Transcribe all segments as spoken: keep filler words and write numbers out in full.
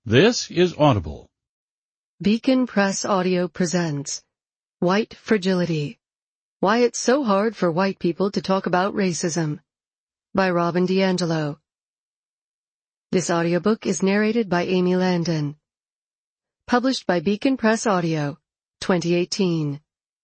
This is Audible. Beacon Press Audio presents White Fragility: Why It's So Hard for White People to Talk About Racism by Robin DiAngelo. This audiobook is narrated by Amy Landon. Published by Beacon Press Audio, twenty eighteen.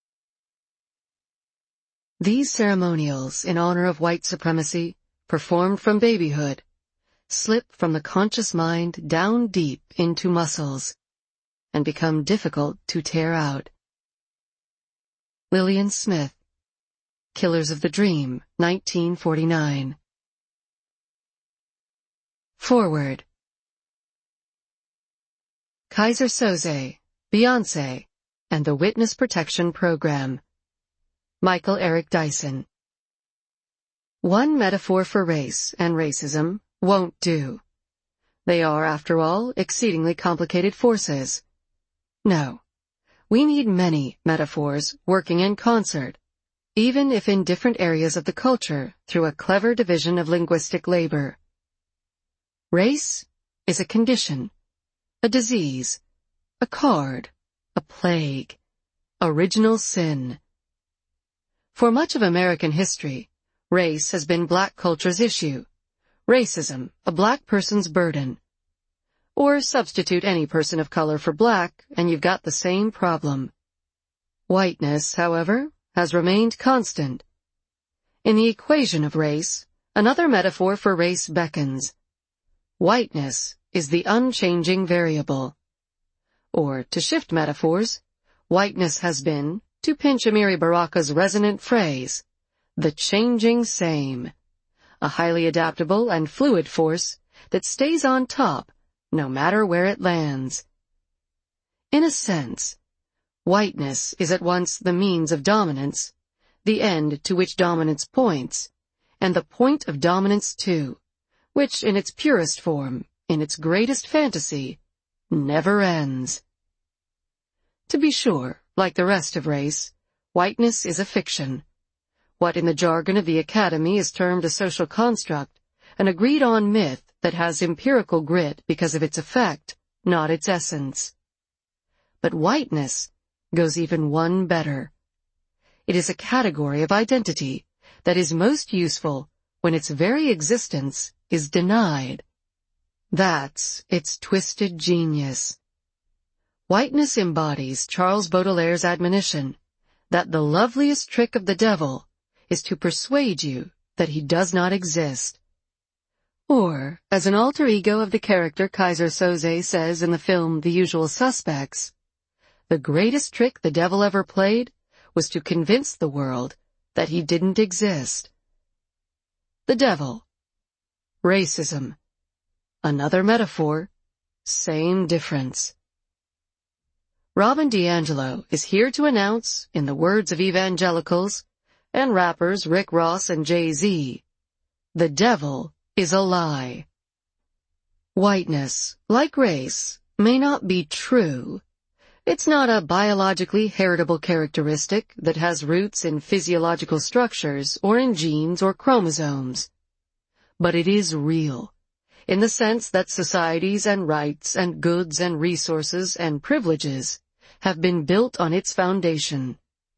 These ceremonials in honor of white supremacy, performed from babyhood, slip from the conscious mind down deep into muscles and become difficult to tear out. Lillian Smith, Killers of the Dream, nineteen forty-nine. Forward. Keyser Söze, Beyoncé, and the Witness Protection Program. Michael Eric Dyson. One metaphor for race and racism won't do. They are, after all, exceedingly complicated forces. No, we need many metaphors working in concert, even if in different areas of the culture through a clever division of linguistic labor. Race is a condition, a disease, a card, a plague, original sin. For much of American history, race has been black culture's issue. Racism, a black person's burden. Or substitute any person of color for black, and you've got the same problem. Whiteness, however, has remained constant. In the equation of race, another metaphor for race beckons. Whiteness is the unchanging variable. Or, to shift metaphors, whiteness has been, to pinch Amiri Baraka's resonant phrase, the changing same. A highly adaptable and fluid force that stays on top no matter where it lands. In a sense, whiteness is at once the means of dominance, the end to which dominance points, and the point of dominance too, which in its purest form, in its greatest fantasy, never ends. To be sure, like the rest of race, whiteness is a fiction. What in the jargon of the Academy is termed a social construct, an agreed-on myth that has empirical grit because of its effect, not its essence. But whiteness goes even one better. It is a category of identity that is most useful when its very existence is denied. That's its twisted genius. Whiteness embodies Charles Baudelaire's admonition that the loveliest trick of the devil is to persuade you that he does not exist. Or, as an alter ego of the character Keyser Söze says in the film The Usual Suspects, the greatest trick the devil ever played was to convince the world that he didn't exist. The devil. Racism. Another metaphor. Same difference. Robin DiAngelo is here to announce, in the words of evangelicals, and rappers Rick Ross and Jay-Z, the devil is a lie. Whiteness, like race, may not be true. It's not a biologically heritable characteristic that has roots in physiological structures or in genes or chromosomes. But it is real, in the sense that societies and rights and goods and resources and privileges have been built on its foundation.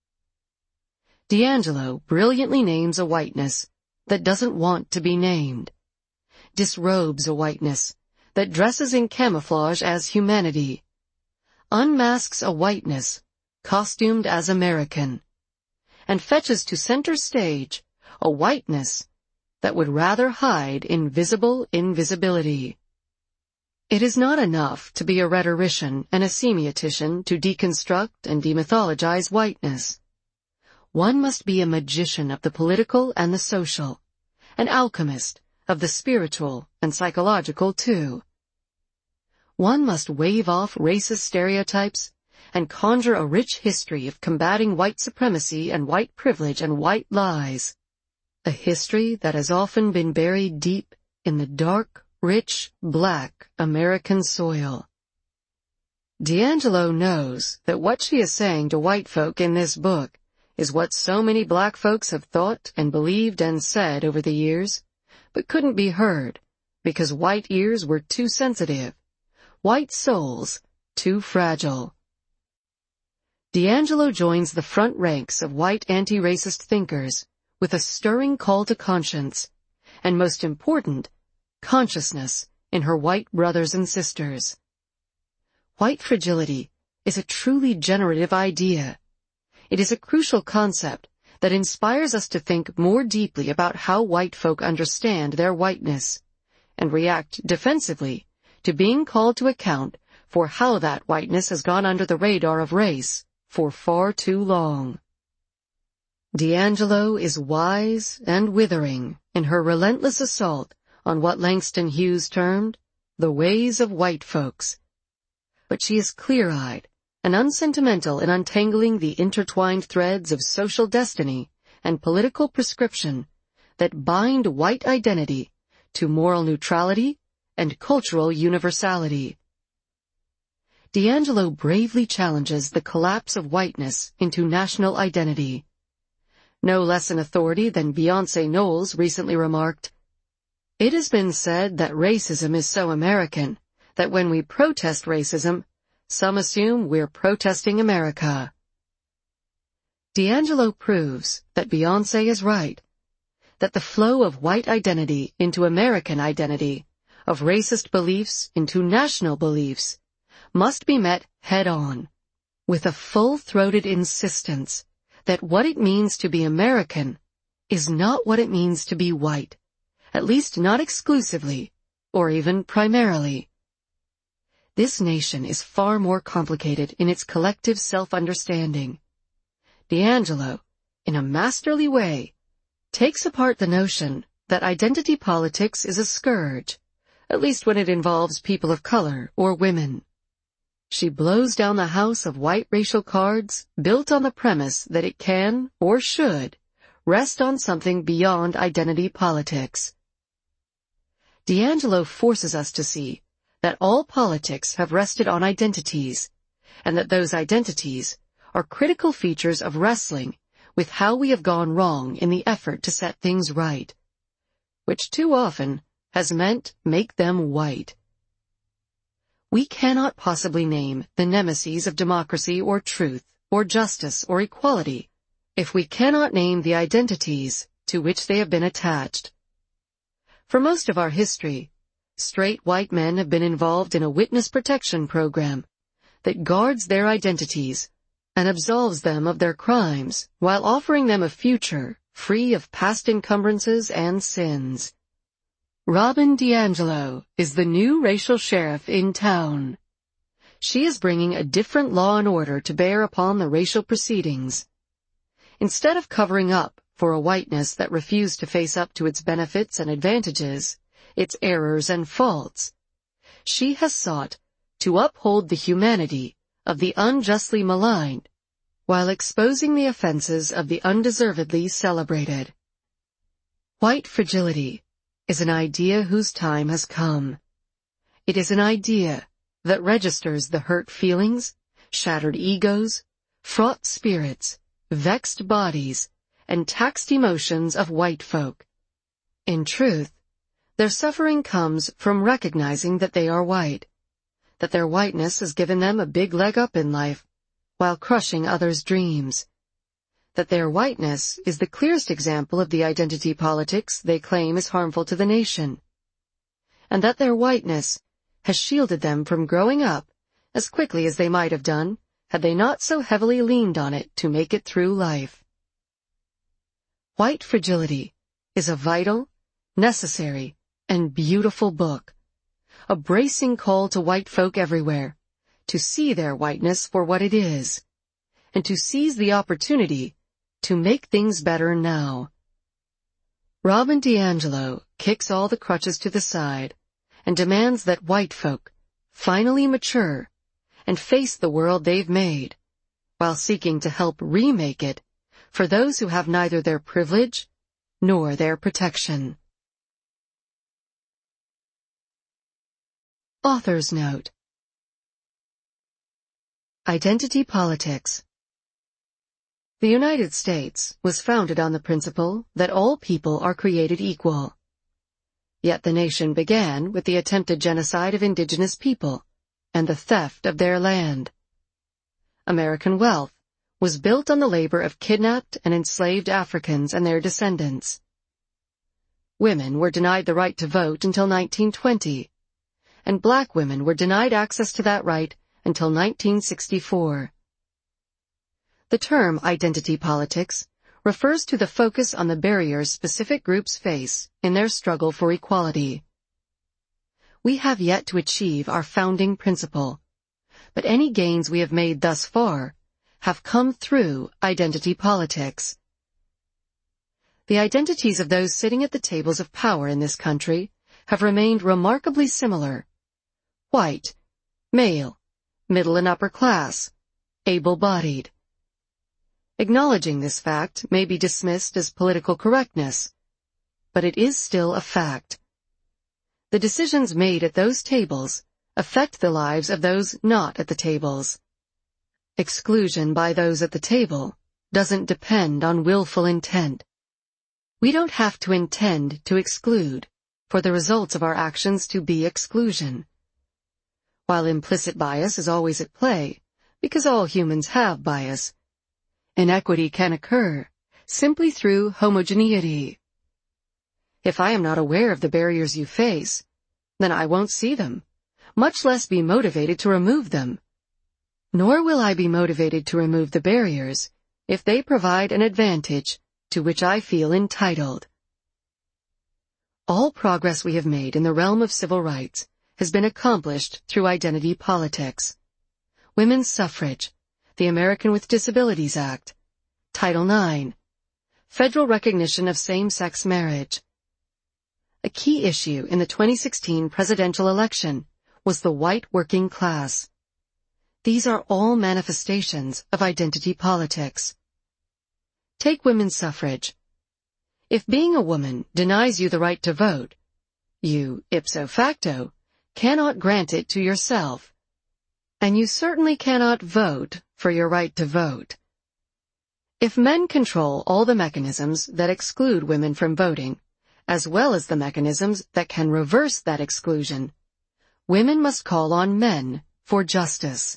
DiAngelo brilliantly names a whiteness that doesn't want to be named, disrobes a whiteness that dresses in camouflage as humanity, unmasks a whiteness costumed as American, and fetches to center stage a whiteness that would rather hide invisible invisibility. It is not enough to be a rhetorician and a semiotician to deconstruct and demythologize whiteness. One must be a magician of the political and the social, an alchemist of the spiritual and psychological too. One must wave off racist stereotypes and conjure a rich history of combating white supremacy and white privilege and white lies, a history that has often been buried deep in the dark, rich, black American soil. DiAngelo knows that what she is saying to white folk in this book is what so many black folks have thought and believed and said over the years, but couldn't be heard because white ears were too sensitive, White souls, too fragile. DiAngelo joins the front ranks of white anti-racist thinkers with a stirring call to conscience, and most important, consciousness in her white brothers and sisters. White fragility is a truly generative idea. It is a crucial concept that inspires us to think more deeply about how white folk understand their whiteness, and react defensively to being called to account for how that whiteness has gone under the radar of race for far too long. DiAngelo is wise and withering in her relentless assault on what Langston Hughes termed the ways of white folks. But she is clear-eyed and unsentimental in untangling the intertwined threads of social destiny and political prescription that bind white identity to moral neutrality and cultural universality. DiAngelo bravely challenges the collapse of whiteness into national identity. No less an authority than Beyonce Knowles recently remarked, "It has been said that racism is so American that when we protest racism, some assume we're protesting America." DiAngelo proves that Beyonce is right, that the flow of white identity into American identity, of racist beliefs into national beliefs, must be met head-on, with a full-throated insistence that what it means to be American is not what it means to be white, at least not exclusively, or even primarily. This nation is far more complicated in its collective self-understanding. DiAngelo, in a masterly way, takes apart the notion that identity politics is a scourge, at least when it involves people of color or women. She blows down the house of white racial cards built on the premise that it can, or should, rest on something beyond identity politics. DiAngelo forces us to see that all politics have rested on identities, and that those identities are critical features of wrestling with how we have gone wrong in the effort to set things right, which too often has meant make them white. We cannot possibly name the nemeses of democracy or truth or justice or equality if we cannot name the identities to which they have been attached. For most of our history, straight white men have been involved in a witness protection program that guards their identities and absolves them of their crimes while offering them a future free of past encumbrances and sins. Robin DiAngelo is the new racial sheriff in town. She is bringing a different law and order to bear upon the racial proceedings. Instead of covering up for a whiteness that refused to face up to its benefits and advantages, its errors and faults, she has sought to uphold the humanity of the unjustly maligned while exposing the offenses of the undeservedly celebrated. White fragility is an idea whose time has come. It is an idea that registers the hurt feelings, shattered egos, fraught spirits, vexed bodies, and taxed emotions of white folk. In truth, their suffering comes from recognizing that they are white, that their whiteness has given them a big leg up in life, while crushing others' dreams, that their whiteness is the clearest example of the identity politics they claim is harmful to the nation, and that their whiteness has shielded them from growing up as quickly as they might have done had they not so heavily leaned on it to make it through life. White Fragility is a vital, necessary, and beautiful book, a bracing call to white folk everywhere to see their whiteness for what it is, and to seize the opportunity to make things better now. Robin DiAngelo kicks all the crutches to the side and demands that white folk finally mature and face the world they've made, while seeking to help remake it for those who have neither their privilege nor their protection. Author's Note: Identity Politics. The United States was founded on the principle that all people are created equal. Yet the nation began with the attempted genocide of indigenous people, and the theft of their land. American wealth was built on the labor of kidnapped and enslaved Africans and their descendants. Women were denied the right to vote until nineteen twenty, and black women were denied access to that right until nineteen sixty-four. The term identity politics refers to the focus on the barriers specific groups face in their struggle for equality. We have yet to achieve our founding principle, but any gains we have made thus far have come through identity politics. The identities of those sitting at the tables of power in this country have remained remarkably similar: white, male, middle and upper class, able-bodied. Acknowledging this fact may be dismissed as political correctness, but it is still a fact. The decisions made at those tables affect the lives of those not at the tables. Exclusion by those at the table doesn't depend on willful intent. We don't have to intend to exclude for the results of our actions to be exclusion. While implicit bias is always at play, because all humans have bias, inequity can occur simply through homogeneity. If I am not aware of the barriers you face, then I won't see them, much less be motivated to remove them. Nor will I be motivated to remove the barriers if they provide an advantage to which I feel entitled. All progress we have made in the realm of civil rights has been accomplished through identity politics. Women's suffrage, the American with Disabilities Act, Title nine, federal recognition of same-sex marriage. A key issue in the twenty sixteen presidential election was the white working class. These are all manifestations of identity politics. Take women's suffrage. If being a woman denies you the right to vote, you, ipso facto, cannot grant it to yourself. And you certainly cannot vote for your right to vote. If men control all the mechanisms that exclude women from voting, as well as the mechanisms that can reverse that exclusion, women must call on men for justice.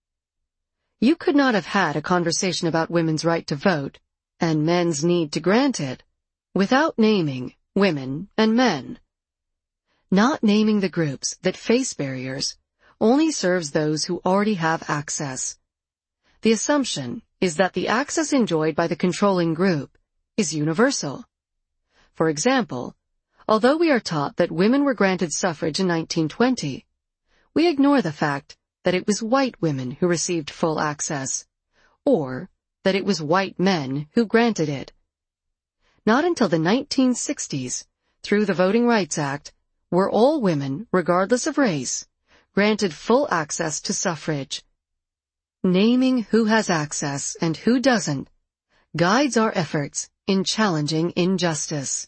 You could not have had a conversation about women's right to vote and men's need to grant it without naming women and men. Not naming the groups that face barriers only serves those who already have access. The assumption is that the access enjoyed by the controlling group is universal. For example, although we are taught that women were granted suffrage in nineteen twenty, we ignore the fact that it was white women who received full access, or that it was white men who granted it. Not until the nineteen sixties, through the Voting Rights Act, were all women, regardless of race, granted full access to suffrage. Naming who has access and who doesn't guides our efforts in challenging injustice.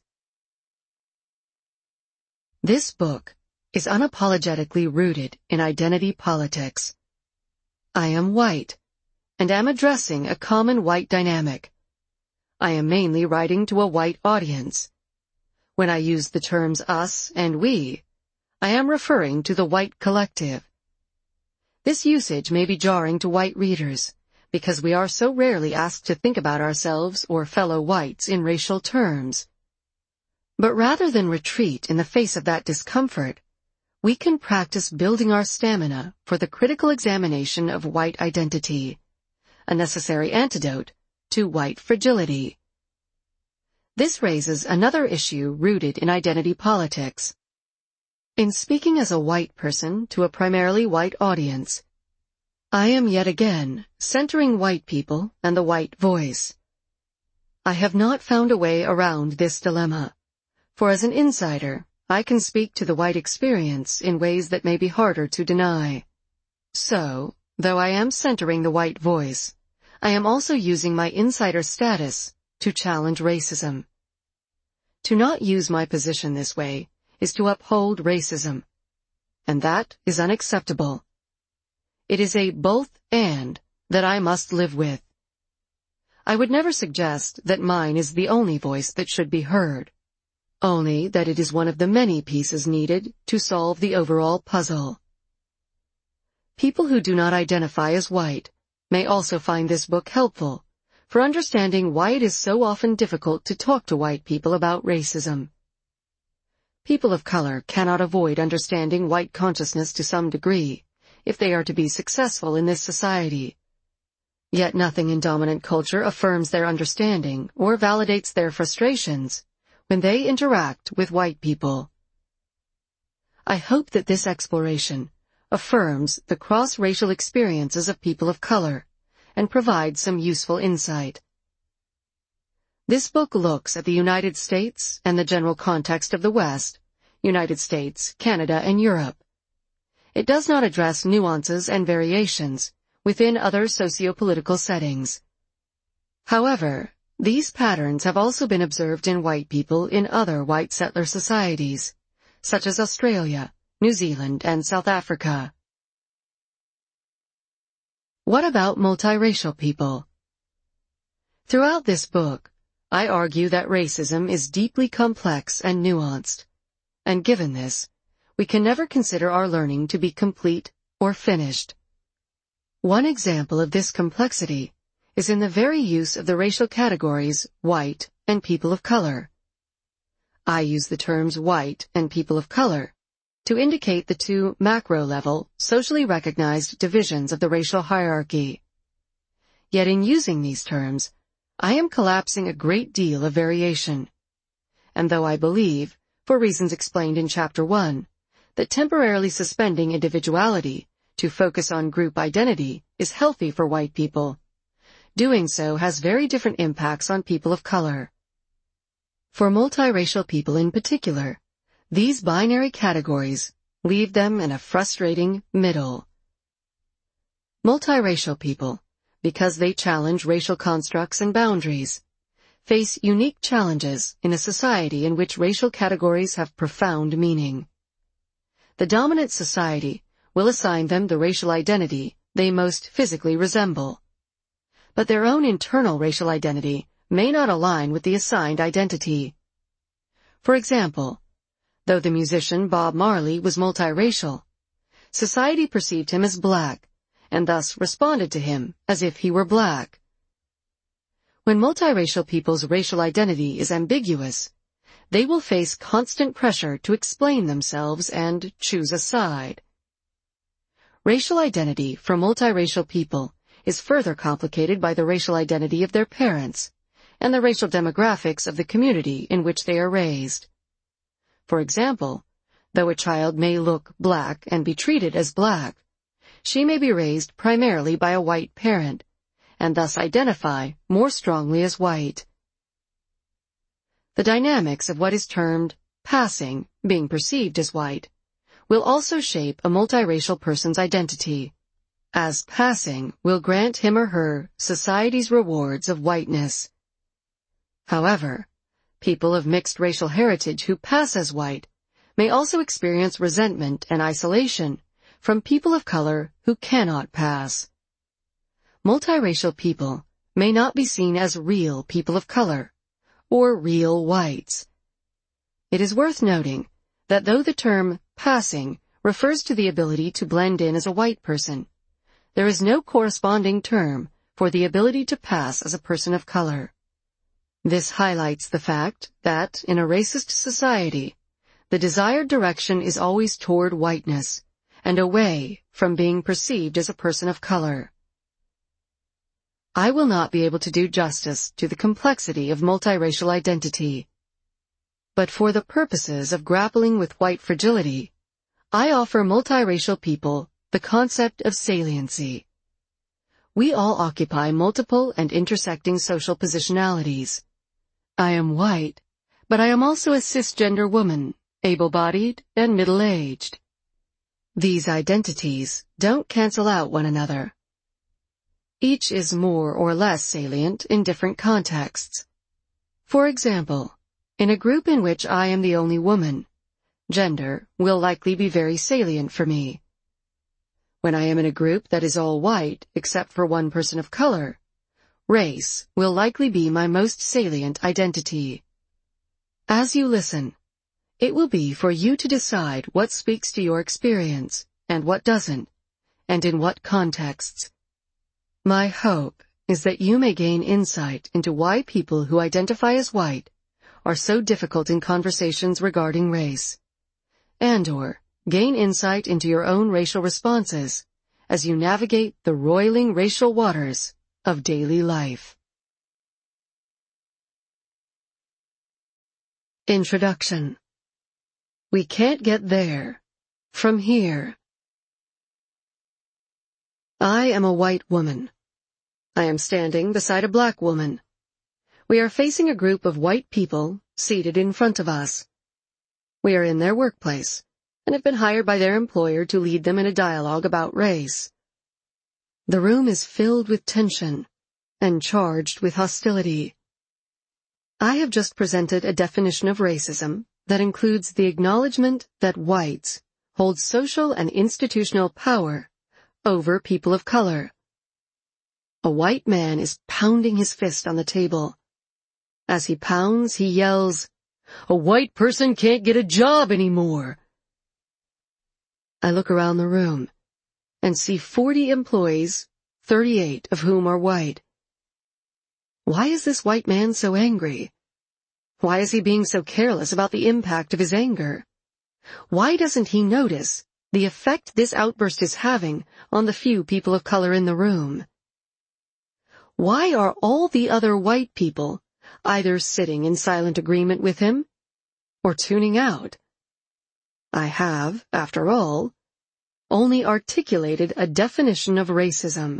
This book is unapologetically rooted in identity politics. I am white, and am addressing a common white dynamic. I am mainly writing to a white audience. When I use the terms us and we, I am referring to the white collective. This usage may be jarring to white readers, because we are so rarely asked to think about ourselves or fellow whites in racial terms. But rather than retreat in the face of that discomfort, we can practice building our stamina for the critical examination of white identity, a necessary antidote to white fragility. This raises another issue rooted in identity politics. In speaking as a white person to a primarily white audience, I am yet again centering white people and the white voice. I have not found a way around this dilemma, for as an insider, I can speak to the white experience in ways that may be harder to deny. So, though I am centering the white voice, I am also using my insider status to challenge racism. To not use my position this way is to uphold racism, and that is unacceptable. It is a both and that I must live with. I would never suggest that mine is the only voice that should be heard, only that it is one of the many pieces needed to solve the overall puzzle. People who do not identify as white may also find this book helpful for understanding why it is so often difficult to talk to white people about racism. People of color cannot avoid understanding white consciousness to some degree if they are to be successful in this society. Yet nothing in dominant culture affirms their understanding or validates their frustrations when they interact with white people. I hope that this exploration affirms the cross-racial experiences of people of color and provides some useful insight. This book looks at the United States and the general context of the West, United States, Canada, and Europe. It does not address nuances and variations within other socio-political settings. However, these patterns have also been observed in white people in other white settler societies, such as Australia, New Zealand, and South Africa. What about multiracial people? Throughout this book, I argue that racism is deeply complex and nuanced, and given this, we can never consider our learning to be complete or finished. One example of this complexity is in the very use of the racial categories white and people of color. I use the terms white and people of color to indicate the two macro-level, socially recognized divisions of the racial hierarchy. Yet in using these terms, I am collapsing a great deal of variation. And though I believe, for reasons explained in Chapter one, that temporarily suspending individuality to focus on group identity is healthy for white people, doing so has very different impacts on people of color. For multiracial people in particular, these binary categories leave them in a frustrating middle. Multiracial people, because they challenge racial constructs and boundaries, face unique challenges in a society in which racial categories have profound meaning. The dominant society will assign them the racial identity they most physically resemble. But their own internal racial identity may not align with the assigned identity. For example, though the musician Bob Marley was multiracial, society perceived him as black, and thus responded to him as if he were black. When multiracial people's racial identity is ambiguous, they will face constant pressure to explain themselves and choose a side. Racial identity for multiracial people is further complicated by the racial identity of their parents and the racial demographics of the community in which they are raised. For example, though a child may look black and be treated as black, she may be raised primarily by a white parent, and thus identify more strongly as white. The dynamics of what is termed passing, being perceived as white, will also shape a multiracial person's identity, as passing will grant him or her society's rewards of whiteness. However, people of mixed racial heritage who pass as white may also experience resentment and isolation from people of color who cannot pass. Multiracial people may not be seen as real people of color or real whites. It is worth noting that though the term passing refers to the ability to blend in as a white person, there is no corresponding term for the ability to pass as a person of color. This highlights the fact that, in a racist society, the desired direction is always toward whiteness and away from being perceived as a person of color. I will not be able to do justice to the complexity of multiracial identity. But for the purposes of grappling with white fragility, I offer multiracial people the concept of saliency. We all occupy multiple and intersecting social positionalities. I am white, but I am also a cisgender woman, able-bodied and middle-aged. These identities don't cancel out one another. Each is more or less salient in different contexts. For example, in a group in which I am the only woman, gender will likely be very salient for me. When I am in a group that is all white except for one person of color, race will likely be my most salient identity. As you listen, it will be for you to decide what speaks to your experience and what doesn't, and in what contexts. My hope is that you may gain insight into why people who identify as white are so difficult in conversations regarding race, and/or gain insight into your own racial responses as you navigate the roiling racial waters of daily life. Introduction. We can't get there from here. I am a white woman. I am standing beside a black woman. We are facing a group of white people seated in front of us. We are in their workplace and have been hired by their employer to lead them in a dialogue about race. The room is filled with tension and charged with hostility. I have just presented a definition of racism that includes the acknowledgement that whites hold social and institutional power over people of color. A white man is pounding his fist on the table. As he pounds, he yells, "A white person can't get a job anymore." I look around the room and see forty employees, thirty-eight of whom are white. Why is this white man so angry? Why is he being so careless about the impact of his anger? Why doesn't he notice the effect this outburst is having on the few people of color in the room? Why are all the other white people either sitting in silent agreement with him or tuning out? I have, after all, only articulated a definition of racism.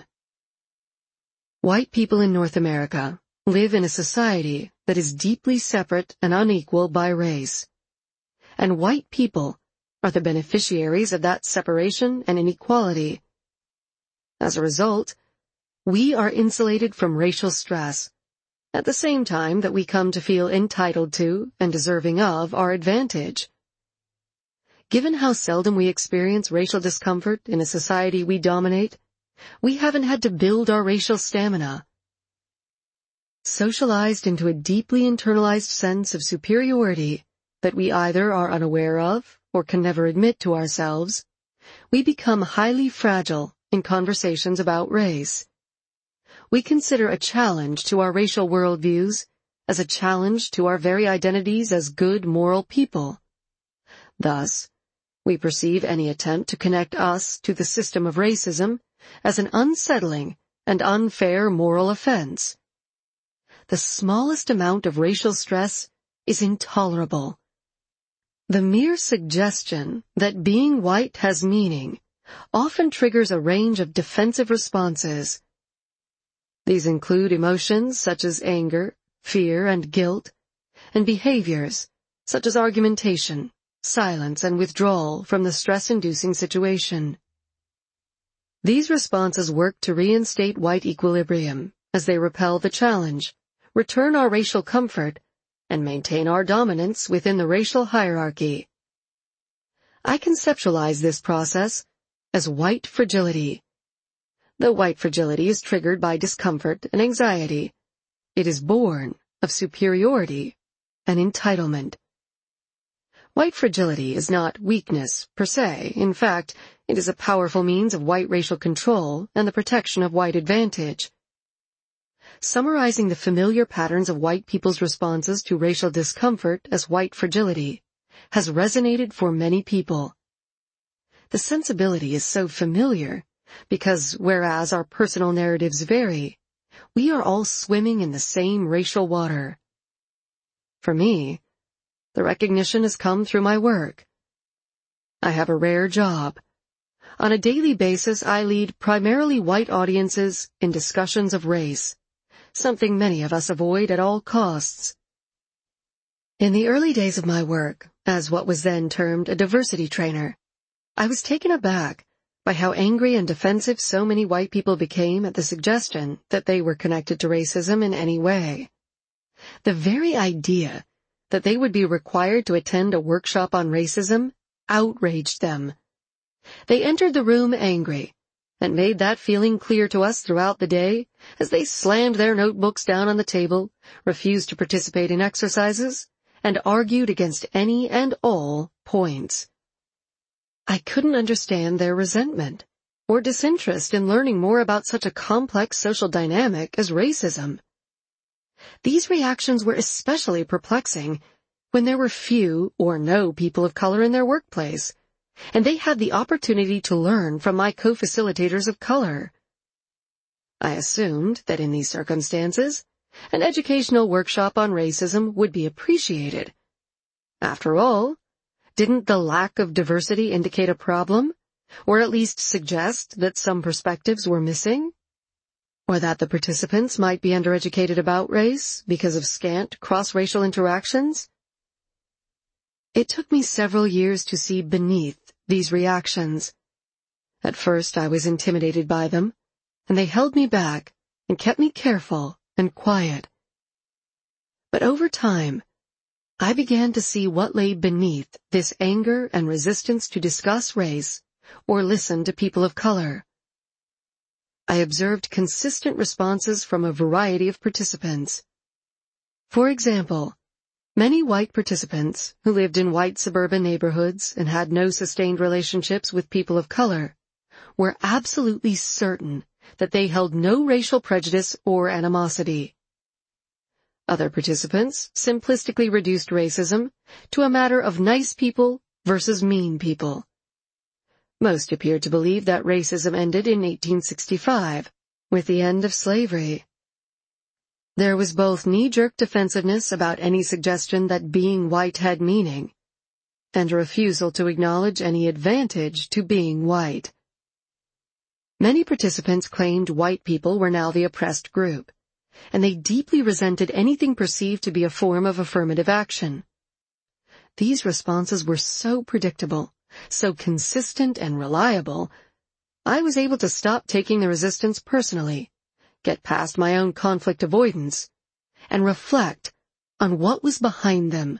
White people in North America live in a society that is deeply separate and unequal by race, and white people are the beneficiaries of that separation and inequality. As a result, we are insulated from racial stress, at the same time that we come to feel entitled to and deserving of our advantage. Given how seldom we experience racial discomfort in a society we dominate, we haven't had to build our racial stamina. Socialized into a deeply internalized sense of superiority that we either are unaware of or can never admit to ourselves, we become highly fragile in conversations about race. We consider a challenge to our racial worldviews as a challenge to our very identities as good moral people. Thus, we perceive any attempt to connect us to the system of racism as an unsettling and unfair moral offense. The smallest amount of racial stress is intolerable. The mere suggestion that being white has meaning often triggers a range of defensive responses. These include emotions such as anger, fear, and guilt, and behaviors such as argumentation, silence, and withdrawal from the stress-inducing situation. These responses work to reinstate white equilibrium as they repel the challenge, return our racial comfort, and maintain our dominance within the racial hierarchy. I conceptualize this process as white fragility. Though white fragility is triggered by discomfort and anxiety, it is born of superiority and entitlement. White fragility is not weakness per se. In fact, it is a powerful means of white racial control and the protection of white advantage. Summarizing the familiar patterns of white people's responses to racial discomfort as white fragility has resonated for many people. The sensibility is so familiar because, whereas our personal narratives vary, we are all swimming in the same racial water. For me, the recognition has come through my work. I have a rare job. On a daily basis, I lead primarily white audiences in discussions of race, something many of us avoid at all costs. In the early days of my work, as what was then termed a diversity trainer, I was taken aback by how angry and defensive so many white people became at the suggestion that they were connected to racism in any way. The very idea that they would be required to attend a workshop on racism outraged them. They entered the room angry, and made that feeling clear to us throughout the day as they slammed their notebooks down on the table, refused to participate in exercises, and argued against any and all points. I couldn't understand their resentment. or disinterest in learning more about such a complex social dynamic as racism. These reactions were especially perplexing when there were few or no people of color in their workplace, and they had the opportunity to learn from my co-facilitators of color. I assumed that in these circumstances, an educational workshop on racism would be appreciated. After all, didn't the lack of diversity indicate a problem, or at least suggest that some perspectives were missing? Or that the participants might be undereducated about race because of scant cross-racial interactions? It took me several years to see beneath these reactions. At first I was intimidated by them, and they held me back and kept me careful and quiet. But over time, I began to see what lay beneath this anger and resistance to discuss race or listen to people of color. I observed consistent responses from a variety of participants. For example, many white participants who lived in white suburban neighborhoods and had no sustained relationships with people of color were absolutely certain that they held no racial prejudice or animosity. Other participants simplistically reduced racism to a matter of nice people versus mean people. Most appeared to believe that racism ended in eighteen sixty-five, with the end of slavery. There was both knee-jerk defensiveness about any suggestion that being white had meaning, and a refusal to acknowledge any advantage to being white. Many participants claimed white people were now the oppressed group, and they deeply resented anything perceived to be a form of affirmative action. These responses were so predictable, so consistent and reliable, I was able to stop taking the resistance personally, get past my own conflict avoidance, and reflect on what was behind them.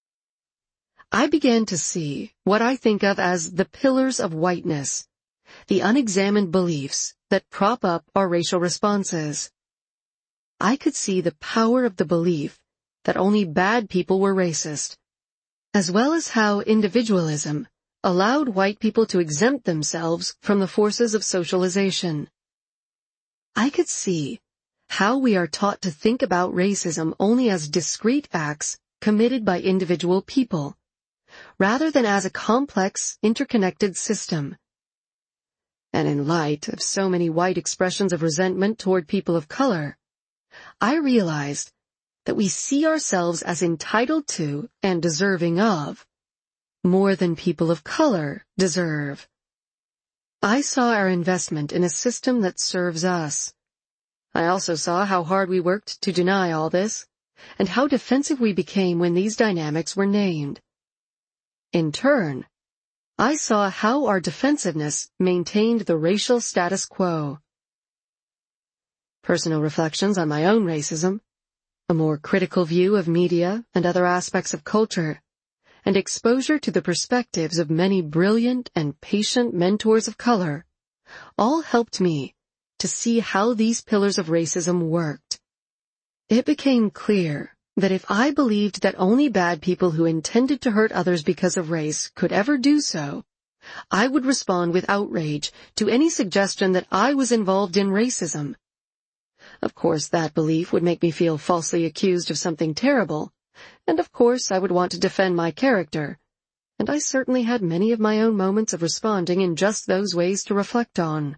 I began to see what I think of as the pillars of whiteness, the unexamined beliefs that prop up our racial responses. I could see the power of the belief that only bad people were racist, as well as how individualism allowed white people to exempt themselves from the forces of socialization. I could see how we are taught to think about racism only as discrete acts committed by individual people, rather than as a complex, interconnected system. And in light of so many white expressions of resentment toward people of color, I realized that we see ourselves as entitled to and deserving of more than people of color deserve. I saw our investment in a system that serves us. I also saw how hard we worked to deny all this, and how defensive we became when these dynamics were named. In turn, I saw how our defensiveness maintained the racial status quo. Personal reflections on my own racism, a more critical view of media and other aspects of culture, and exposure to the perspectives of many brilliant and patient mentors of color, all helped me to see how these pillars of racism worked. It became clear that if I believed that only bad people who intended to hurt others because of race could ever do so, I would respond with outrage to any suggestion that I was involved in racism. Of course, that belief would make me feel falsely accused of something terrible, and of course I would want to defend my character, and I certainly had many of my own moments of responding in just those ways to reflect on.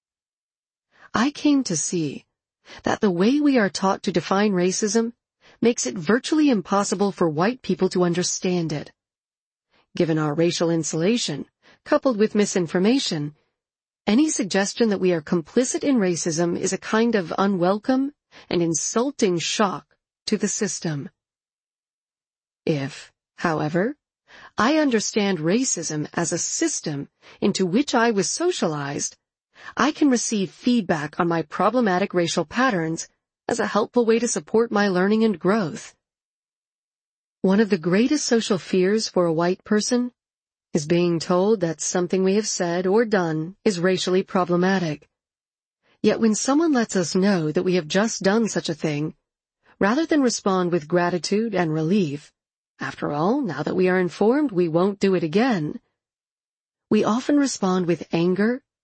I came to see that the way we are taught to define racism makes it virtually impossible for white people to understand it. Given our racial insulation, coupled with misinformation, any suggestion that we are complicit in racism is a kind of unwelcome and insulting shock to the system. If, however, I understand racism as a system into which I was socialized, I can receive feedback on my problematic racial patterns as a helpful way to support my learning and growth. One of the greatest social fears for a white person is being told that something we have said or done is racially problematic. Yet when someone lets us know that we have just done such a thing, rather than respond with gratitude and relief, after all, now that we are informed, we won't do it again, we often respond with anger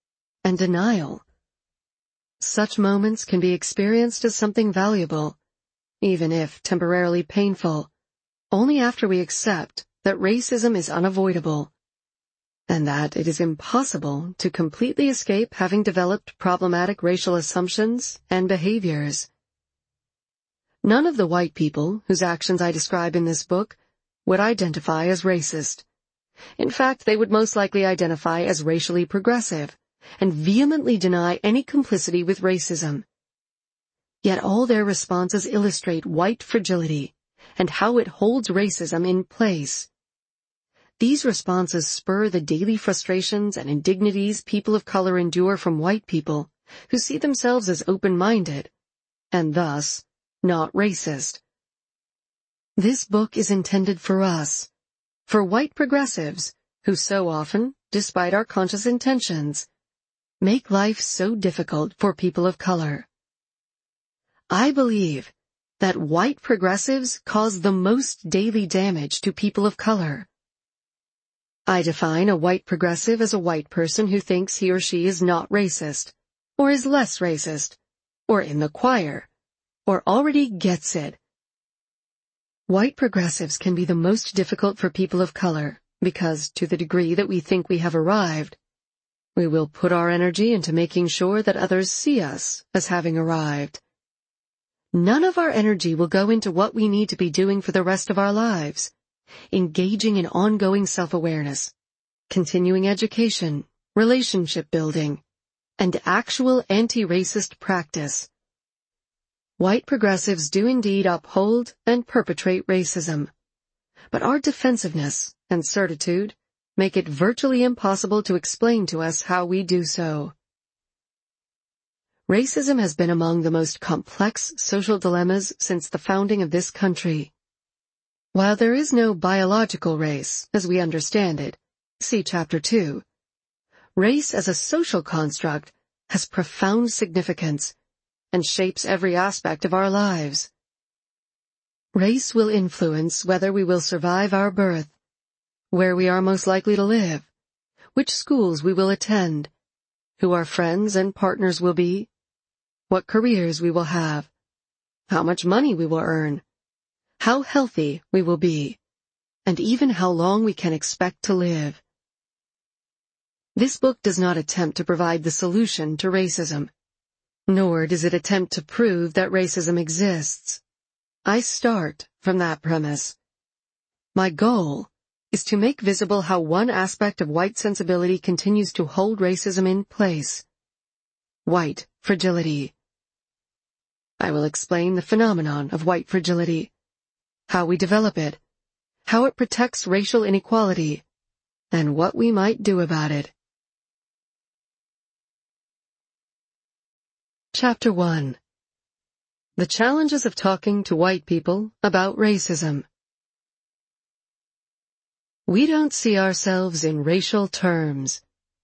and denial. Such moments can be experienced as something valuable, even if temporarily painful, only after we accept that racism is unavoidable, and that it is impossible to completely escape having developed problematic racial assumptions and behaviors. None of the white people whose actions I describe in this book would identify as racist. In fact, they would most likely identify as racially progressive and vehemently deny any complicity with racism. Yet all their responses illustrate white fragility and how it holds racism in place. These responses spur the daily frustrations and indignities people of color endure from white people who see themselves as open-minded, and thus not racist. This book is intended for us, for white progressives who so often, despite our conscious intentions, make life so difficult for people of color. I believe that white progressives cause the most daily damage to people of color. I define a white progressive as a white person who thinks he or she is not racist, or is less racist, or in the choir, or already gets it. White progressives can be the most difficult for people of color because, to the degree that we think we have arrived, we will put our energy into making sure that others see us as having arrived. None of our energy will go into what we need to be doing for the rest of our lives, engaging in ongoing self-awareness, continuing education, relationship building, and actual anti-racist practice. White progressives do indeed uphold and perpetrate racism, but our defensiveness and certitude make it virtually impossible to explain to us how we do so. Racism has been among the most complex social dilemmas since the founding of this country. While there is no biological race, as we understand it, see Chapter two, race as a social construct has profound significance and shapes every aspect of our lives. Race will influence whether we will survive our birth, where we are most likely to live, which schools we will attend, who our friends and partners will be, what careers we will have, how much money we will earn, how healthy we will be, and even how long we can expect to live. This book does not attempt to provide the solution to racism, nor does it attempt to prove that racism exists. I start from that premise. My goal is to make visible how one aspect of white sensibility continues to hold racism in place: white fragility. I will explain the phenomenon of white fragility, how we develop it, how it protects racial inequality, and what we might do about it. Chapter one. The challenges of talking to white people about racism. We don't see ourselves in racial terms.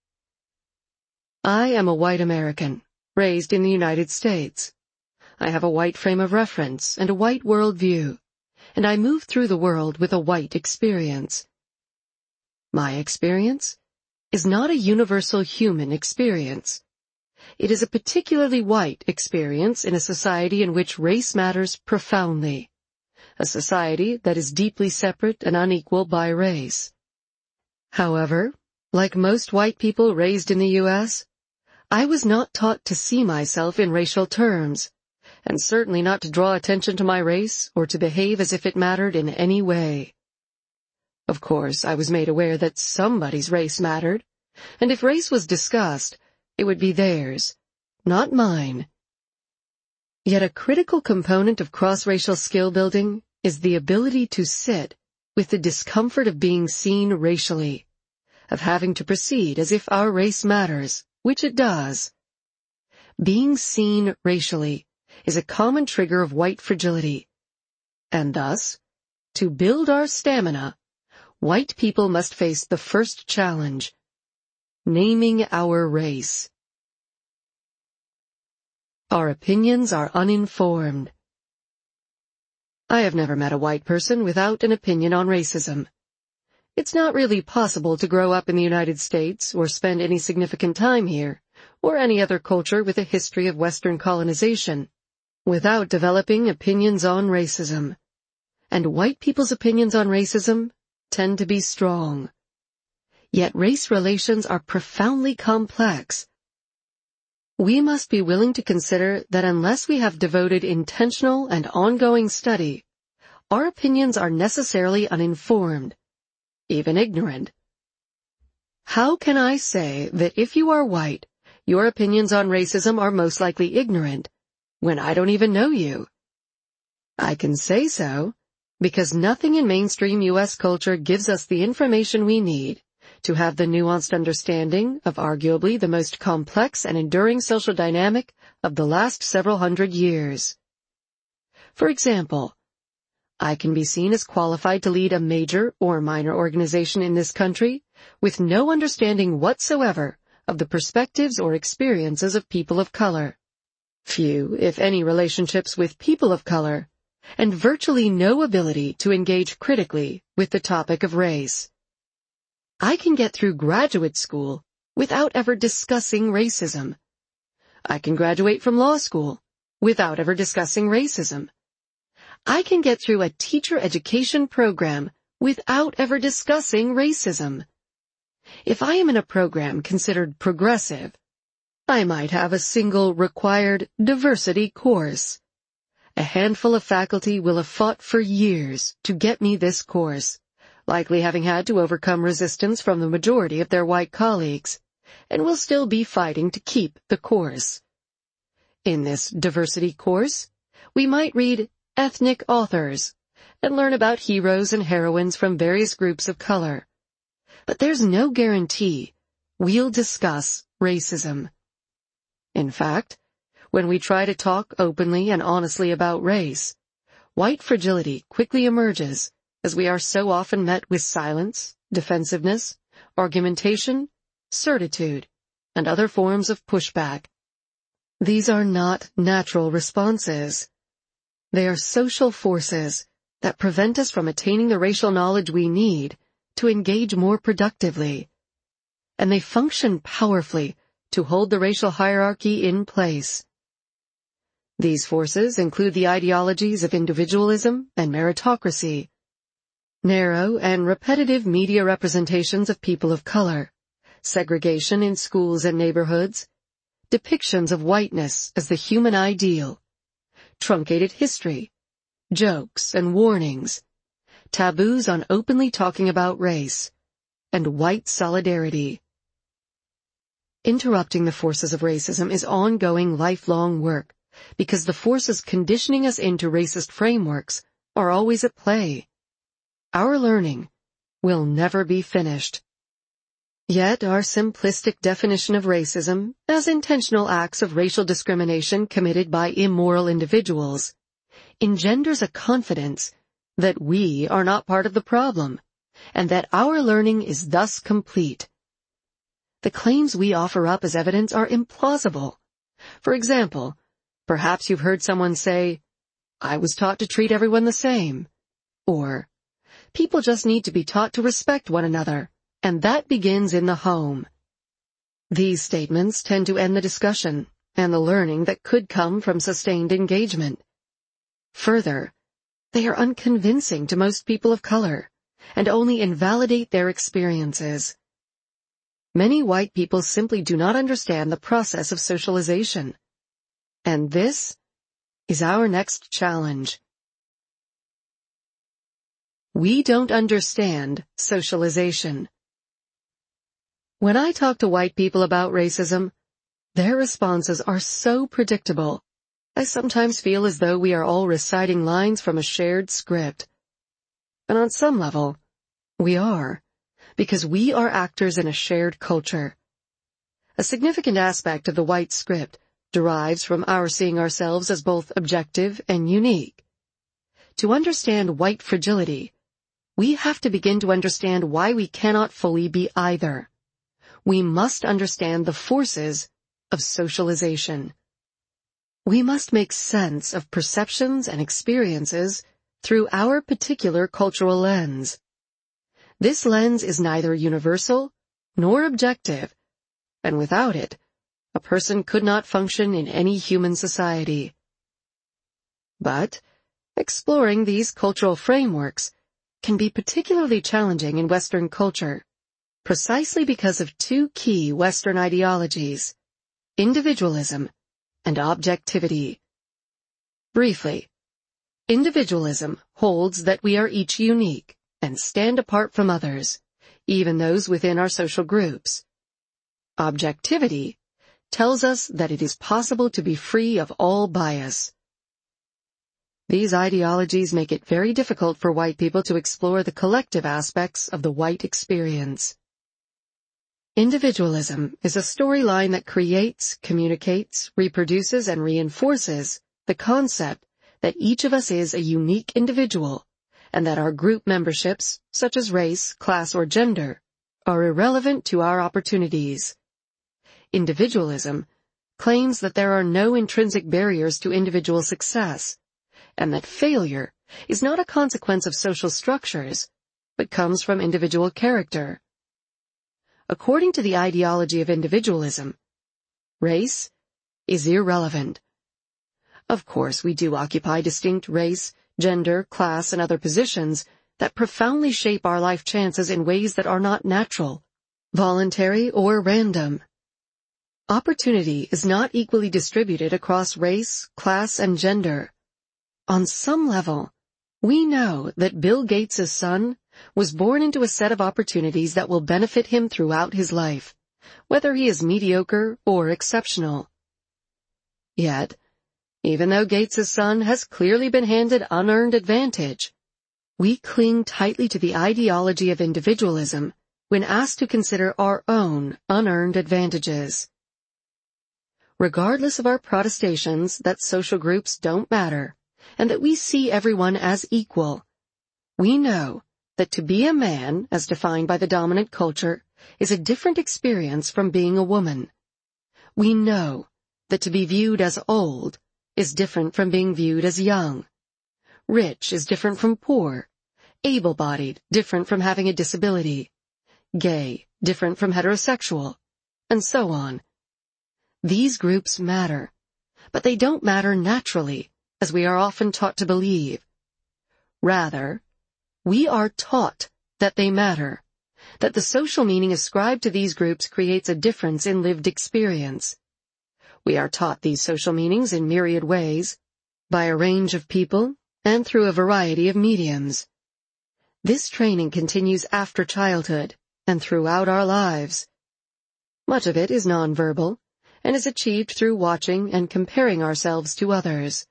I am a white American, raised in the United States. I have a white frame of reference and a white worldview, and I move through the world with a white experience. My experience is not a universal human experience. It is a particularly white experience in a society in which race matters profoundly, a society that is deeply separate and unequal by race. However, like most white people raised in the U S, I was not taught to see myself in racial terms, and certainly not to draw attention to my race or to behave as if it mattered in any way. Of course, I was made aware that somebody's race mattered, and if race was discussed, it would be theirs, not mine. Yet a critical component of cross-racial skill building is the ability to sit with the discomfort of being seen racially, of having to proceed as if our race matters, which it does. Being seen racially is a common trigger of white fragility, and thus, to build our stamina, white people must face the first challenge: naming our race. Our opinions are uninformed. I have never met a white person without an opinion on racism. It's not really possible to grow up in the United States or spend any significant time here or any other culture with a history of Western colonization, without developing opinions on racism. And white people's opinions on racism tend to be strong. Yet race relations are profoundly complex. We must be willing to consider that unless we have devoted intentional and ongoing study, our opinions are necessarily uninformed, even ignorant. How can I say that if you are white, your opinions on racism are most likely ignorant, when I don't even know you? I can say so because nothing in mainstream U S culture gives us the information we need to have the nuanced understanding of arguably the most complex and enduring social dynamic of the last several hundred years. For example, I can be seen as qualified to lead a major or minor organization in this country with no understanding whatsoever of the perspectives or experiences of people of color, few, if any, relationships with people of color, and virtually no ability to engage critically with the topic of race. I can get through graduate school without ever discussing racism. I can graduate from law school without ever discussing racism. I can get through a teacher education program without ever discussing racism. If I am in a program considered progressive, I might have a single required diversity course. A handful of faculty will have fought for years to get me this course, likely having had to overcome resistance from the majority of their white colleagues, and will still be fighting to keep the course. In this diversity course, we might read ethnic authors and learn about heroes and heroines from various groups of color. But there's no guarantee we'll discuss racism. In fact, when we try to talk openly and honestly about race, white fragility quickly emerges as we are so often met with silence, defensiveness, argumentation, certitude, and other forms of pushback. These are not natural responses. They are social forces that prevent us from attaining the racial knowledge we need to engage more productively. And they function powerfully to hold the racial hierarchy in place. These forces include the ideologies of individualism and meritocracy, narrow and repetitive media representations of people of color, segregation in schools and neighborhoods, depictions of whiteness as the human ideal, truncated history, jokes and warnings, taboos on openly talking about race, and white solidarity. Interrupting the forces of racism is ongoing lifelong work because the forces conditioning us into racist frameworks are always at play. Our learning will never be finished. Yet our simplistic definition of racism as intentional acts of racial discrimination committed by immoral individuals engenders a confidence that we are not part of the problem, and that our learning is thus complete. The claims we offer up as evidence are implausible. For example, perhaps you've heard someone say, "I was taught to treat everyone the same," or, "People just need to be taught to respect one another, and that begins in the home." These statements tend to end the discussion and the learning that could come from sustained engagement. Further, they are unconvincing to most people of color and only invalidate their experiences. Many white people simply do not understand the process of socialization. And this is our next challenge. We don't understand socialization. When I talk to white people about racism, their responses are so predictable. I sometimes feel as though we are all reciting lines from a shared script. And on some level, we are, because we are actors in a shared culture. A significant aspect of the white script derives from our seeing ourselves as both objective and unique. To understand white fragility, we have to begin to understand why we cannot fully be either. We must understand the forces of socialization. We must make sense of perceptions and experiences through our particular cultural lens. This lens is neither universal nor objective, and without it, a person could not function in any human society. But exploring these cultural frameworks can be particularly challenging in Western culture, precisely because of two key Western ideologies: individualism and objectivity. Briefly, individualism holds that we are each unique and stand apart from others, even those within our social groups. Objectivity tells us that it is possible to be free of all bias. These ideologies make it very difficult for white people to explore the collective aspects of the white experience. Individualism is a storyline that creates, communicates, reproduces, and reinforces the concept that each of us is a unique individual, and that our group memberships, such as race, class, or gender, are irrelevant to our opportunities. Individualism claims that there are no intrinsic barriers to individual success, and that failure is not a consequence of social structures, but comes from individual character. According to the ideology of individualism, race is irrelevant. Of course, we do occupy distinct race, gender, class, and other positions that profoundly shape our life chances in ways that are not natural, voluntary, or random. Opportunity is not equally distributed across race, class, and gender. On some level, we know that Bill Gates' son was born into a set of opportunities that will benefit him throughout his life, whether he is mediocre or exceptional. Yet, even though Gates' son has clearly been handed unearned advantage, we cling tightly to the ideology of individualism when asked to consider our own unearned advantages. Regardless of our protestations that social groups don't matter, and that we see everyone as equal, we know that to be a man, as defined by the dominant culture, is a different experience from being a woman. We know that to be viewed as old is different from being viewed as young. Rich is different from poor. Able-bodied, different from having a disability. Gay, different from heterosexual, and so on. These groups matter, but they don't matter naturally, as we are often taught to believe. Rather, we are taught that they matter, that the social meaning ascribed to these groups creates a difference in lived experience. We are taught these social meanings in myriad ways, by a range of people, and through a variety of mediums. This training continues after childhood, and throughout our lives. Much of it is nonverbal, and is achieved through watching and comparing ourselves to others.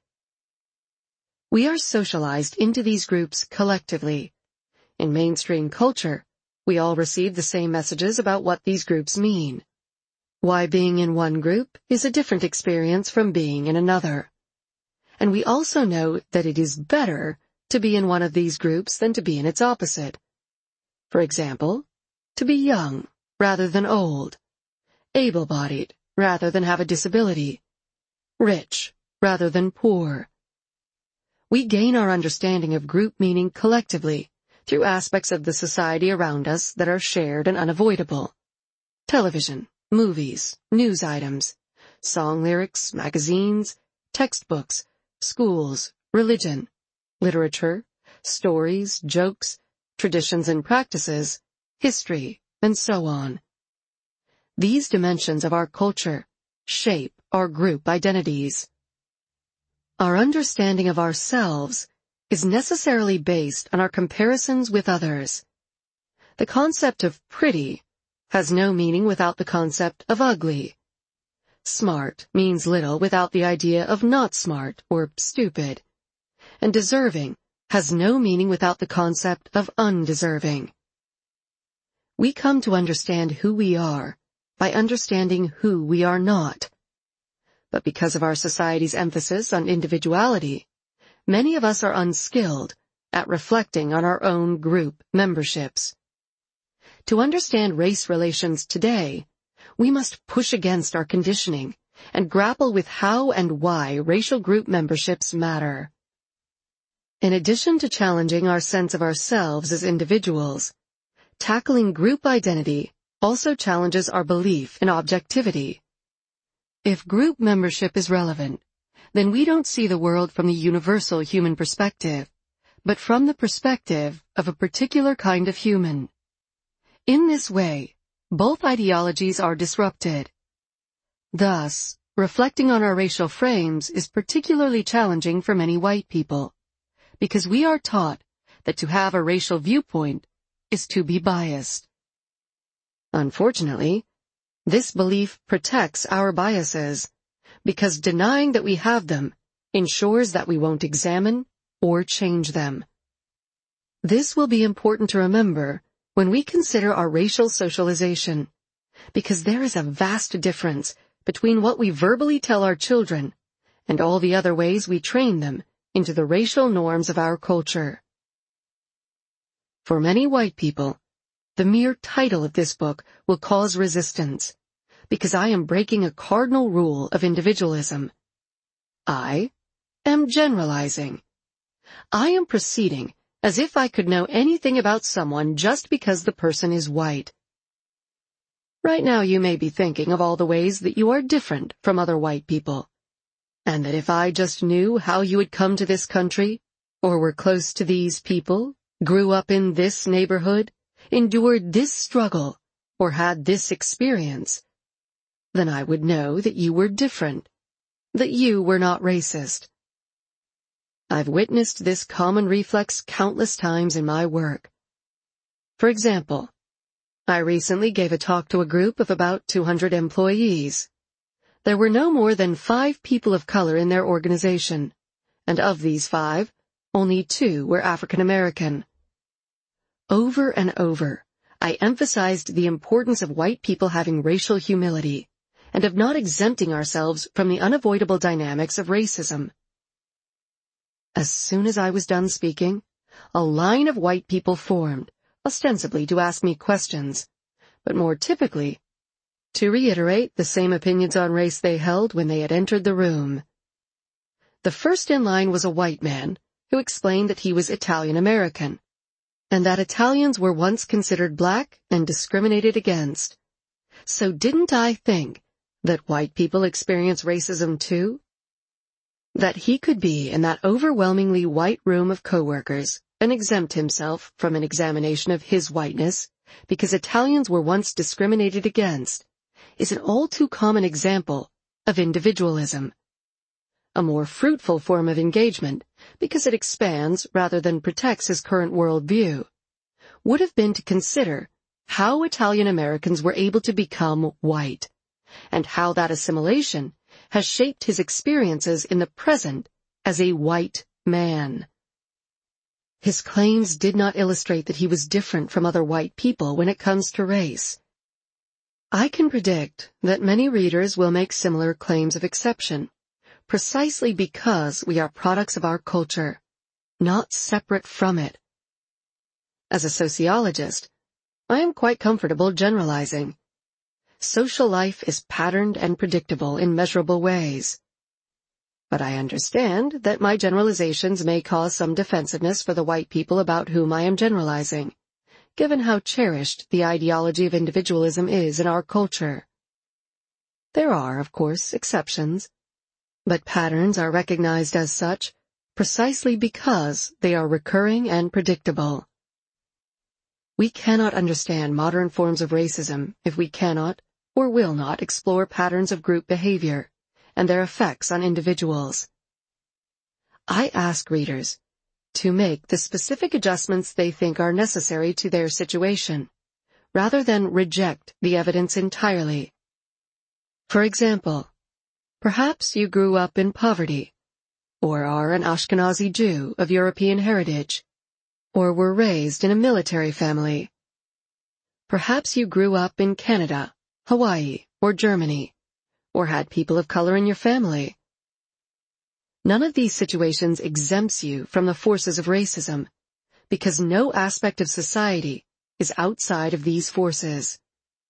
We are socialized into these groups collectively. In mainstream culture, we all receive the same messages about what these groups mean. Why being in one group is a different experience from being in another. And we also know that it is better to be in one of these groups than to be in its opposite. For example, to be young rather than old, able-bodied rather than have a disability, rich rather than poor. We gain our understanding of group meaning collectively through aspects of the society around us that are shared and unavoidable. Television, movies, news items, song lyrics, magazines, textbooks, schools, religion, literature, stories, jokes, traditions and practices, history, and so on. These dimensions of our culture shape our group identities. Our understanding of ourselves is necessarily based on our comparisons with others. The concept of pretty has no meaning without the concept of ugly. Smart means little without the idea of not smart or stupid. And deserving has no meaning without the concept of undeserving. We come to understand who we are by understanding who we are not. But because of our society's emphasis on individuality, many of us are unskilled at reflecting on our own group memberships. To understand race relations today, we must push against our conditioning and grapple with how and why racial group memberships matter. In addition to challenging our sense of ourselves as individuals, tackling group identity also challenges our belief in objectivity. If group membership is relevant, then we don't see the world from the universal human perspective, but from the perspective of a particular kind of human. In this way, both ideologies are disrupted. Thus, reflecting on our racial frames is particularly challenging for many white people, because we are taught that to have a racial viewpoint is to be biased. Unfortunately, this belief protects our biases, because denying that we have them ensures that we won't examine or change them. This will be important to remember when we consider our racial socialization, because there is a vast difference between what we verbally tell our children and all the other ways we train them into the racial norms of our culture. For many white people, the mere title of this book will cause resistance, because I am breaking a cardinal rule of individualism. I am generalizing. I am proceeding as if I could know anything about someone just because the person is white. Right now you may be thinking of all the ways that you are different from other white people, and that if I just knew how you had come to this country, or were close to these people, grew up in this neighborhood, endured this struggle, or had this experience, then I would know that you were different, that you were not racist. I've witnessed this common reflex countless times in my work. For example, I recently gave a talk to a group of about two hundred employees. There were no more than five people of color in their organization, and of these five, only two were African American. Over and over, I emphasized the importance of white people having racial humility, and of not exempting ourselves from the unavoidable dynamics of racism. As soon as I was done speaking, a line of white people formed, ostensibly to ask me questions, but more typically, to reiterate the same opinions on race they held when they had entered the room. The first in line was a white man, who explained that he was Italian American, and that Italians were once considered black and discriminated against. So didn't I think that white people experience racism too? That he could be in that overwhelmingly white room of coworkers and exempt himself from an examination of his whiteness because Italians were once discriminated against is an all too common example of individualism. A more fruitful form of engagement, because it expands rather than protects his current worldview, would have been to consider how Italian Americans were able to become white, and how that assimilation has shaped his experiences in the present as a white man. His claims did not illustrate that he was different from other white people when it comes to race. I can predict that many readers will make similar claims of exception, precisely because we are products of our culture, not separate from it. As a sociologist, I am quite comfortable generalizing. Social life is patterned and predictable in measurable ways. But I understand that my generalizations may cause some defensiveness for the white people about whom I am generalizing, given how cherished the ideology of individualism is in our culture. There are, of course, exceptions, but patterns are recognized as such precisely because they are recurring and predictable. We cannot understand modern forms of racism if we cannot or will not explore patterns of group behavior and their effects on individuals. I ask readers to make the specific adjustments they think are necessary to their situation, rather than reject the evidence entirely. For example, perhaps you grew up in poverty, or are an Ashkenazi Jew of European heritage, or were raised in a military family. Perhaps you grew up in Canada, Hawaii, or Germany, or had people of color in your family. None of these situations exempts you from the forces of racism, because no aspect of society is outside of these forces.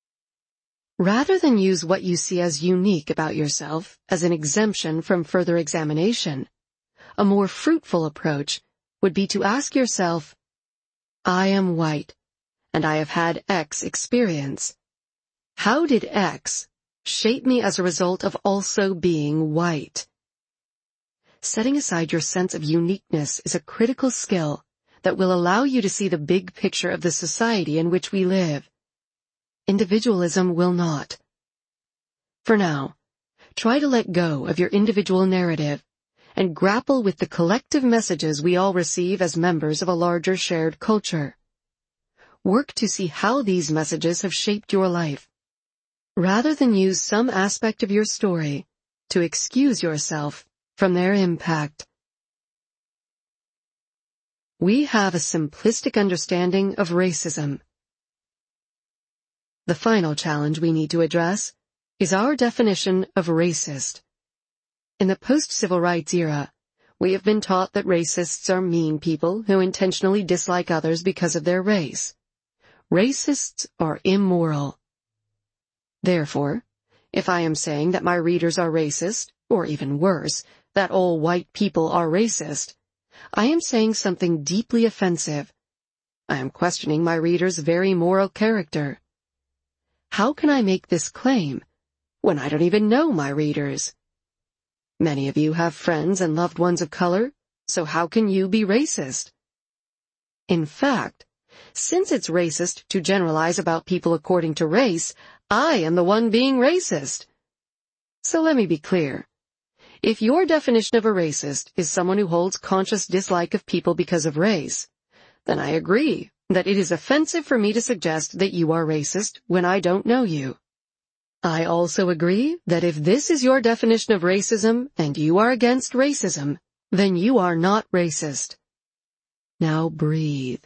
Rather than use what you see as unique about yourself as an exemption from further examination, a more fruitful approach would be to ask yourself, I am white, and I have had X experience. How did X shape me as a result of also being white. Setting aside your sense of uniqueness is a critical skill that will allow you to see the big picture of the society in which we live. Individualism will not. For now, try to let go of your individual narrative and grapple with the collective messages we all receive as members of a larger shared culture. Work to see how these messages have shaped your life, rather than use some aspect of your story to excuse yourself from their impact. We have a simplistic understanding of racism. The final challenge we need to address is our definition of racist. In the post-civil rights era, we have been taught that racists are mean people who intentionally dislike others because of their race. Racists are immoral. Therefore, if I am saying that my readers are racist, or even worse, that all white people are racist, I am saying something deeply offensive. I am questioning my readers' very moral character. How can I make this claim when I don't even know my readers? Many of you have friends and loved ones of color, so how can you be racist? In fact, since it's racist to generalize about people according to race, I am the one being racist. So let me be clear. If your definition of a racist is someone who holds conscious dislike of people because of race, then I agree that it is offensive for me to suggest that you are racist when I don't know you. I also agree that if this is your definition of racism and you are against racism, then you are not racist. Now breathe.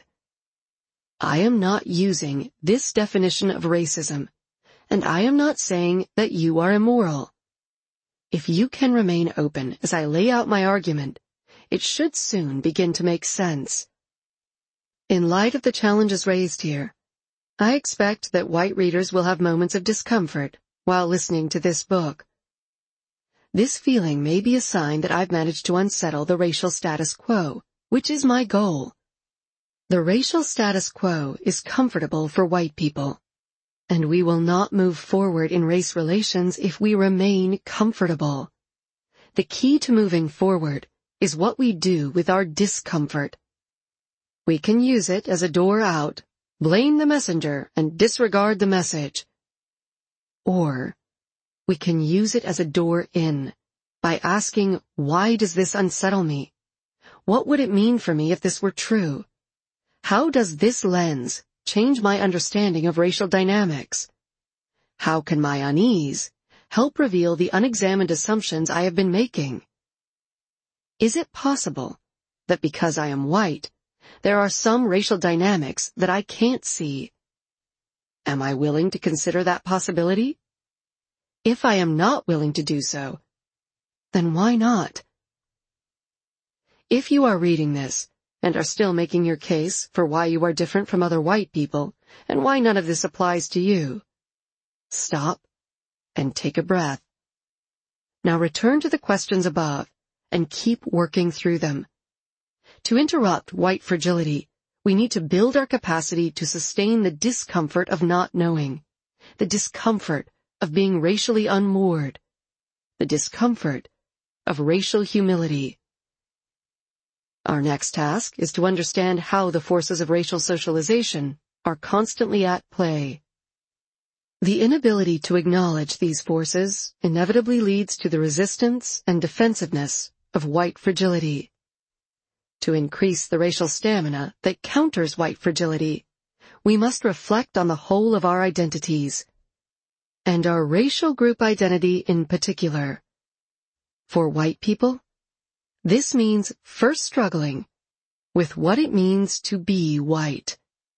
I am not using this definition of racism, and I am not saying that you are immoral. If you can remain open as I lay out my argument, it should soon begin to make sense. In light of the challenges raised here, I expect that white readers will have moments of discomfort while listening to this book. This feeling may be a sign that I've managed to unsettle the racial status quo, which is my goal. The racial status quo is comfortable for white people, and we will not move forward in race relations if we remain comfortable. The key to moving forward is what we do with our discomfort. We can use it as a door out, blame the messenger, and disregard the message. Or we can use it as a door in by asking, why does this unsettle me? What would it mean for me if this were true? How does this lens change my understanding of racial dynamics? How can my unease help reveal the unexamined assumptions I have been making? Is it possible that because I am white, there are some racial dynamics that I can't see? Am I willing to consider that possibility? If I am not willing to do so, then why not? If you are reading this and are still making your case for why you are different from other white people and why none of this applies to you, stop and take a breath. Now return to the questions above and keep working through them. To interrupt white fragility, we need to build our capacity to sustain the discomfort of not knowing, the discomfort of being racially unmoored, the discomfort of racial humility. Our next task is to understand how the forces of racial socialization are constantly at play. The inability to acknowledge these forces inevitably leads to the resistance and defensiveness of white fragility. To increase the racial stamina that counters white fragility, we must reflect on the whole of our identities, and our racial group identity in particular. For white people, this means first struggling with what it means to be white.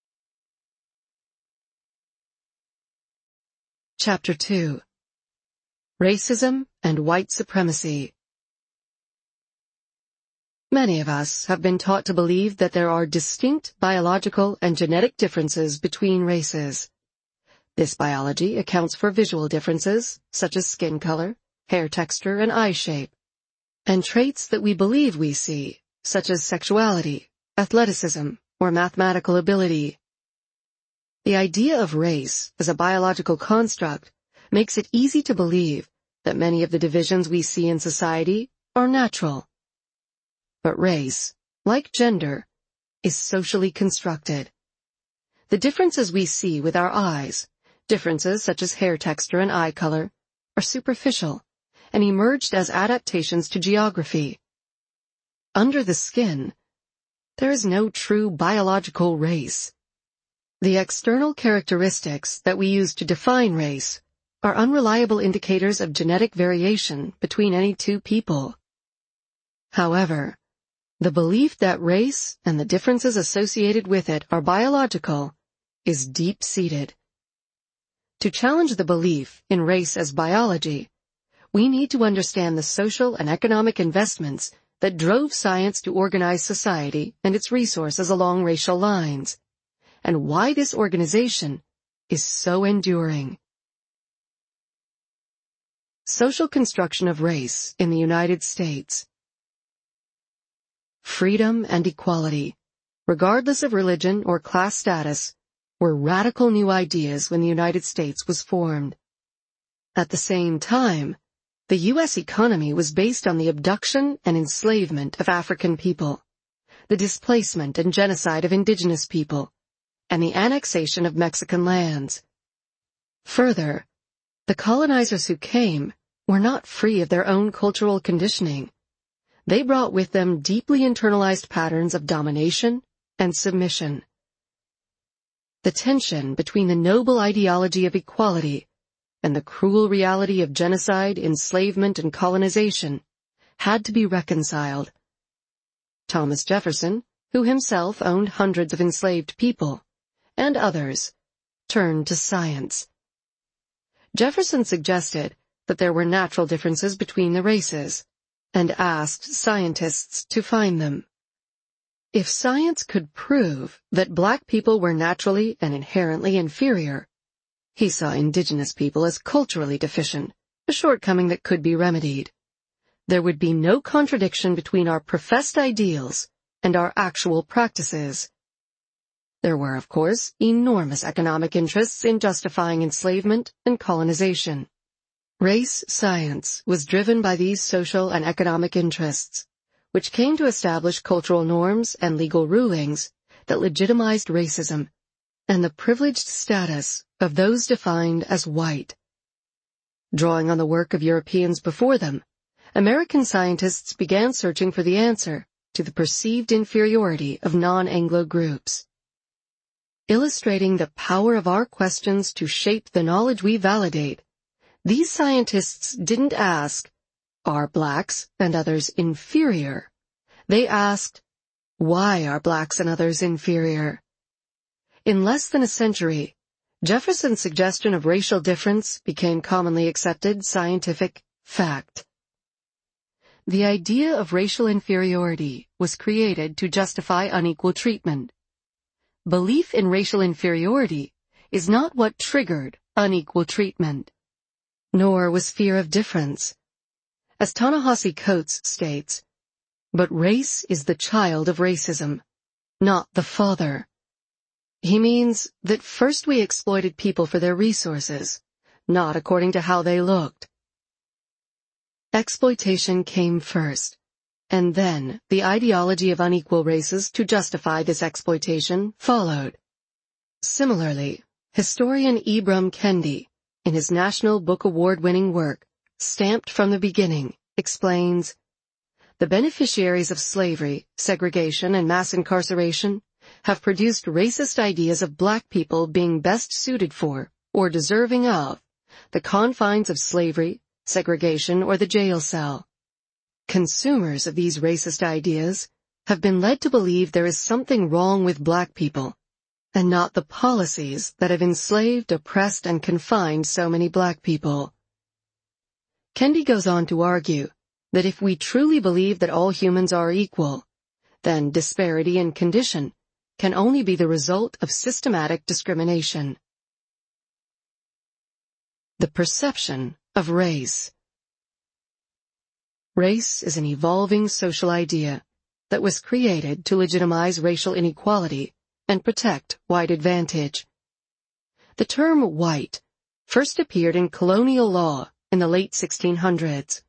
Chapter two. Racism and White Supremacy. Many of us have been taught to believe that there are distinct biological and genetic differences between races. This biology accounts for visual differences, such as skin color, hair texture, and eye shape, and traits that we believe we see, such as sexuality, athleticism, or mathematical ability. The idea of race as a biological construct makes it easy to believe that many of the divisions we see in society are natural. But race, like gender, is socially constructed. The differences we see with our eyes, differences such as hair texture and eye color, are superficial and emerged as adaptations to geography. Under the skin, there is no true biological race. The external characteristics that we use to define race are unreliable indicators of genetic variation between any two people. However, the belief that race and the differences associated with it are biological is deep-seated. To challenge the belief in race as biology, we need to understand the social and economic investments that drove science to organize society and its resources along racial lines, and why this organization is so enduring. Social construction of race in the United States. Freedom and equality, regardless of religion or class status, were radical new ideas when the United States was formed. At the same time, the U S economy was based on the abduction and enslavement of African people, the displacement and genocide of indigenous people, and the annexation of Mexican lands. Further, the colonizers who came were not free of their own cultural conditioning. They brought with them deeply internalized patterns of domination and submission. The tension between the noble ideology of equality and the cruel reality of genocide, enslavement, and colonization had to be reconciled. Thomas Jefferson, who himself owned hundreds of enslaved people, and others, turned to science. Jefferson suggested that there were natural differences between the races, and asked scientists to find them. If science could prove that black people were naturally and inherently inferior, he saw indigenous people as culturally deficient, a shortcoming that could be remedied. There would be no contradiction between our professed ideals and our actual practices. There were, of course, enormous economic interests in justifying enslavement and colonization. Race science was driven by these social and economic interests, which came to establish cultural norms and legal rulings that legitimized racism and the privileged status of those defined as white. Drawing on the work of Europeans before them, American scientists began searching for the answer to the perceived inferiority of non-Anglo groups. Illustrating the power of our questions to shape the knowledge we validate, these scientists didn't ask, are blacks and others inferior? They asked, why are blacks and others inferior? In less than a century, Jefferson's suggestion of racial difference became commonly accepted scientific fact. The idea of racial inferiority was created to justify unequal treatment. Belief in racial inferiority is not what triggered unequal treatment, nor was fear of difference. As Ta-Nehisi Coates states, but race is the child of racism, not the father. He means that first we exploited people for their resources, not according to how they looked. Exploitation came first, and then the ideology of unequal races to justify this exploitation followed. Similarly, historian Ibram Kendi, in his National Book Award-winning work, Stamped from the Beginning, explains, the beneficiaries of slavery, segregation, and mass incarceration have produced racist ideas of black people being best suited for, or deserving of, the confines of slavery, segregation, or the jail cell. Consumers of these racist ideas have been led to believe there is something wrong with black people, and not the policies that have enslaved, oppressed, and confined so many black people. Kendi goes on to argue that if we truly believe that all humans are equal, then disparity in condition can only be the result of systematic discrimination. The perception of race. Race is an evolving social idea that was created to legitimize racial inequality and protect white advantage. The term white first appeared in colonial law in the late sixteen hundreds.